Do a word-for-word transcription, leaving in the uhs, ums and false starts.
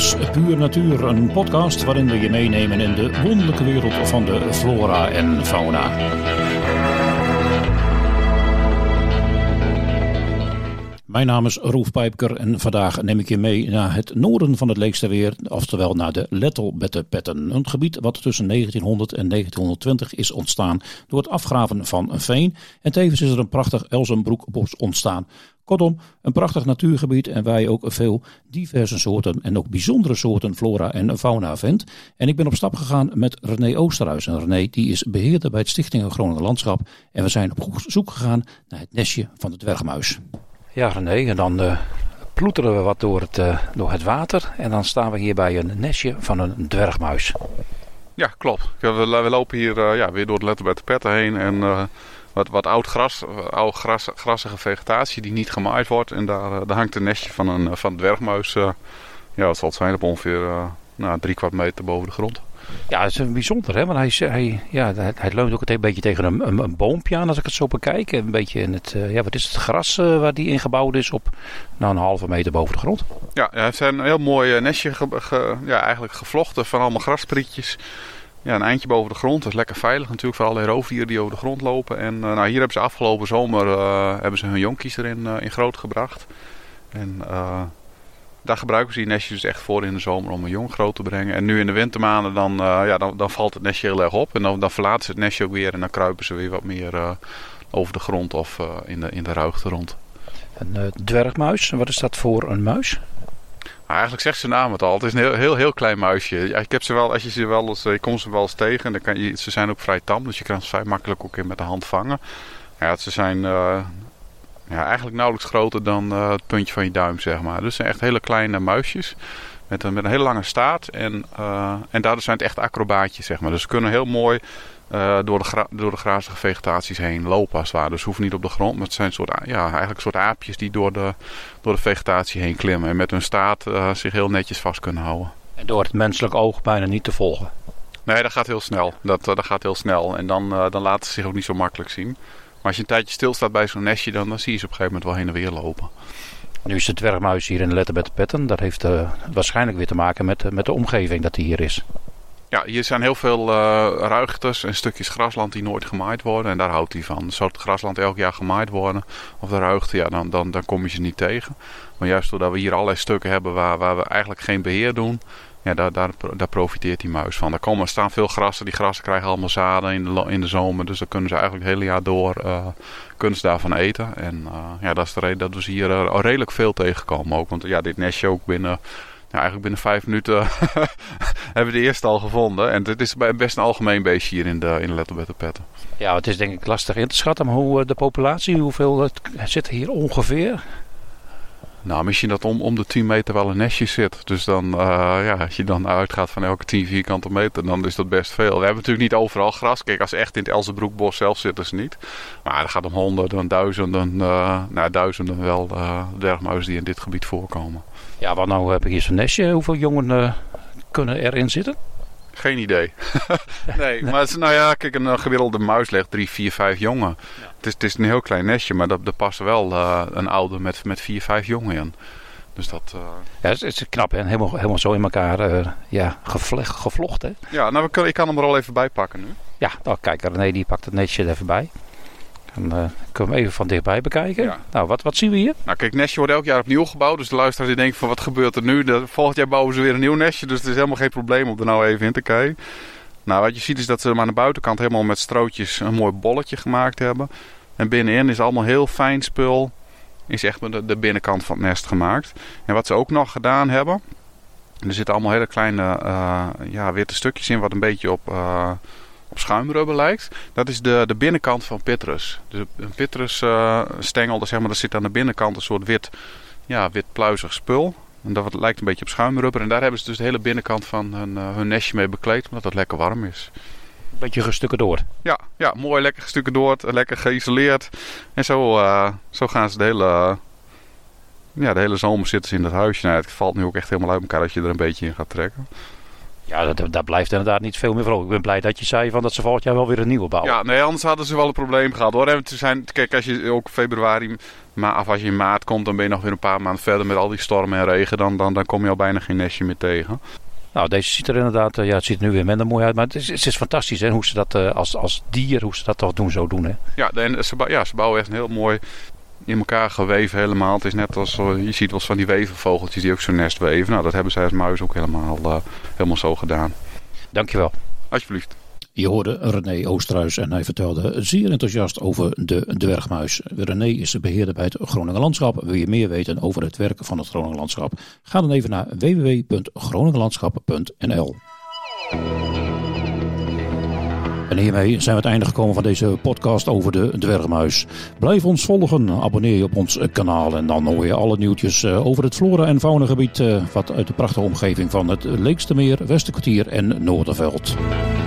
is Puur Natuur, een podcast waarin we je meenemen in de wonderlijke wereld van de flora en fauna. Mijn naam is Roef Pijpker en vandaag neem ik je mee naar het noorden van het Leeksterweer, oftewel naar de Lettelbettepetten. Een gebied wat tussen negentienhonderd en negentienhonderdtwintig is ontstaan door het afgraven van een veen. En tevens is er een prachtig Elzenbroekbos ontstaan. Kortom, een prachtig natuurgebied en waar je ook veel diverse soorten en ook bijzondere soorten flora en fauna vindt. En ik ben op stap gegaan met René Oosterhuis. En René die is beheerder bij het Stichting Groningen Landschap. En we zijn op zoek gegaan naar het nestje van de dwergmuis. Ja, René, en dan uh, ploeteren we wat door het, uh, door het water. En dan staan we hier bij een nestje van een dwergmuis. Ja, klopt. We, we lopen hier uh, ja, weer door de Lettelbettepetten heen. En uh, wat, wat oud gras, oud gras, grassige vegetatie die niet gemaaid wordt. En daar, uh, daar hangt een nestje van een, van een dwergmuis. Uh, ja, wat zal het zijn? Op ongeveer uh, nou, drie kwart meter boven de grond. Ja, het is bijzonder, hè? Want hij, hij, ja, hij, hij leunt ook een beetje tegen een, een, een boompje aan als ik het zo bekijk. Een beetje in het, uh, ja, wat is het gras uh, waar die ingebouwd is op nou, een halve meter boven de grond. Ja, hij heeft een heel mooi nestje ge, ge, ja, eigenlijk gevlochten van allemaal grasprietjes. Ja, een eindje boven de grond. Dat is lekker veilig natuurlijk voor alle roofdieren die over de grond lopen. En uh, nou, hier hebben ze afgelopen zomer uh, hebben ze hun jonkies erin uh, in groot gebracht. En uh, daar gebruiken ze die nestjes dus echt voor in de zomer om een jong groot te brengen. En nu in de wintermaanden dan, uh, ja, dan, dan valt het nestje heel erg op. En dan, dan verlaten ze het nestje ook weer en dan kruipen ze weer wat meer uh, over de grond of uh, in, de, in de ruigte rond. Een uh, dwergmuis, wat is dat voor een muis? Nou, eigenlijk zegt ze naam het al. Het is een heel, heel, heel klein muisje. Ja, ik heb ze wel, als je ze wel eens, je komt ze wel eens tegen. Dan kan je, ze zijn ook vrij tam, dus je kan ze vrij makkelijk ook in met de hand vangen. Ja, ze zijn uh, ja, eigenlijk nauwelijks groter dan uh, het puntje van je duim, zeg maar. Dus het zijn echt hele kleine muisjes met een, met een hele lange staart. En, uh, en daardoor zijn het echt acrobaatjes, zeg maar. Dus ze kunnen heel mooi uh, door, de gra- door de grazige vegetaties heen lopen, als het ware. Dus ze hoeven niet op de grond, maar het zijn soort, ja, eigenlijk een soort aapjes die door de, door de vegetatie heen klimmen. En met hun staart uh, zich heel netjes vast kunnen houden. En door het menselijk oog bijna niet te volgen? Nee, dat gaat heel snel. Dat, uh, dat gaat heel snel. En dan, uh, dan laten ze zich ook niet zo makkelijk zien. Maar als je een tijdje stilstaat bij zo'n nestje, dan, dan zie je ze op een gegeven moment wel heen en weer lopen. Nu is de dwergmuis hier in de Lettelbettepetten. Dat heeft uh, waarschijnlijk weer te maken met, uh, met de omgeving dat die hier is. Ja, hier zijn heel veel uh, ruigtes en stukjes grasland die nooit gemaaid worden. En daar houdt hij van. Zou het grasland elk jaar gemaaid worden, of de ruigte, ja, dan, dan, dan kom je ze niet tegen. Maar juist doordat we hier allerlei stukken hebben waar, waar we eigenlijk geen beheer doen, ja, daar, daar, daar profiteert die muis van. Er komen, er staan veel grassen. Die grassen krijgen allemaal zaden in de, in de zomer. Dus dan kunnen ze eigenlijk het hele jaar door uh, kunnen ze daarvan eten. En uh, ja, dat is de reden dat we ze hier uh, redelijk veel tegenkomen ook. Want ja, dit nestje ook binnen, ja, eigenlijk binnen vijf minuten hebben we de eerste al gevonden. En het is best een algemeen beestje hier in de, in de Lettelbettepetten. Ja, het is denk ik lastig in te schatten. Maar hoe de populatie, hoeveel zit er hier ongeveer? Nou, misschien dat om, om de tien meter wel een nestje zit. Dus dan, uh, ja, als je dan uitgaat van elke tien vierkante meter, dan is dat best veel. We hebben natuurlijk niet overal gras. Kijk, als ze echt in het Elzenbroekbos zelf zitten ze niet. Maar het gaat om honderden, duizenden, uh, nou duizenden wel uh, dwergmuizen die in dit gebied voorkomen. Ja, wat nou heb ik hier zo'n nestje. Hoeveel jongen uh, kunnen erin zitten? Geen idee. nee, maar het is, nou ja, kijk, een gemiddelde muis legt drie, vier, vijf jongen. Ja. Het, is, het is een heel klein nestje, maar er past wel uh, een ouder met, met vier, vijf jongen in. Dus dat... Uh... Ja, het is, het is knap, hè? Helemaal, helemaal zo in elkaar uh, ja, gevlecht, gevlocht, hè? Ja, nou, ik kan, ik kan hem er al even bij pakken nu. Ja, nou, kijk, René die pakt het nestje er even bij. Dan uh, kunnen we hem even van dichtbij bekijken. Ja. Nou, wat, wat zien we hier? Nou, kijk, het nestje wordt elk jaar opnieuw gebouwd. Dus de luisteraar die denkt van, wat gebeurt er nu? De, volgend jaar bouwen ze weer een nieuw nestje. Dus het is helemaal geen probleem om er nou even in te kijken. Nou, wat je ziet is dat ze hem aan de buitenkant helemaal met strootjes een mooi bolletje gemaakt hebben. En binnenin is allemaal heel fijn spul. Is echt de, de binnenkant van het nest gemaakt. En wat ze ook nog gedaan hebben. Er zitten allemaal hele kleine uh, ja, witte stukjes in wat een beetje op... Uh, op schuimrubber lijkt. Dat is de, de binnenkant van Pitrus. Dus een Pitrus uh, stengel, dus zeg maar, dat zit aan de binnenkant een soort wit, ja, wit pluizig spul. En dat lijkt een beetje op schuimrubber. En daar hebben ze dus de hele binnenkant van hun, uh, hun nestje mee bekleed, omdat het lekker warm is. Een beetje gestucadoord. Ja, ja, mooi lekker gestucadoord, lekker geïsoleerd. En zo, uh, zo gaan ze de hele, uh, ja, de hele zomer zitten ze in dat huisje. Nou, het valt nu ook echt helemaal uit elkaar als je er een beetje in gaat trekken. Ja, dat, daar blijft inderdaad niet veel meer voor. Ik ben blij dat je zei van dat ze volgend jaar wel weer een nieuwe bouwen. Ja, nee, anders hadden ze wel een probleem gehad hoor. En zijn, kijk, als je ook februari, maar of als je in maart komt, dan ben je nog weer een paar maanden verder met al die stormen en regen. Dan, dan, dan kom je al bijna geen nestje meer tegen. Nou, deze ziet er inderdaad, ja, het ziet er nu weer minder mooi uit. Maar het is, het is fantastisch hè, hoe ze dat uh, als, als dier, hoe ze dat toch doen, zo doen hè. Ja, en ze, ja, ze bouwen echt een heel mooi in elkaar geweven helemaal. Het is net als, je ziet wel eens van die wevenvogeltjes die ook zo'n nest weven. Nou, dat hebben zij als muis ook helemaal, uh, helemaal zo gedaan. Dankjewel. Alsjeblieft. Je hoorde René Oosterhuis en hij vertelde zeer enthousiast over de dwergmuis. René is de beheerder bij het Groninger Landschap. Wil je meer weten over het werk van het Groninger Landschap? Ga dan even naar w w w punt groningerlandschap punt n l. En hiermee zijn we aan het einde gekomen van deze podcast over de dwergmuis. Blijf ons volgen, abonneer je op ons kanaal en dan hoor je alle nieuwtjes over het flora- en faunagebied wat uit de prachtige omgeving van het Leekstermeer, Westerkwartier en Noorderveld.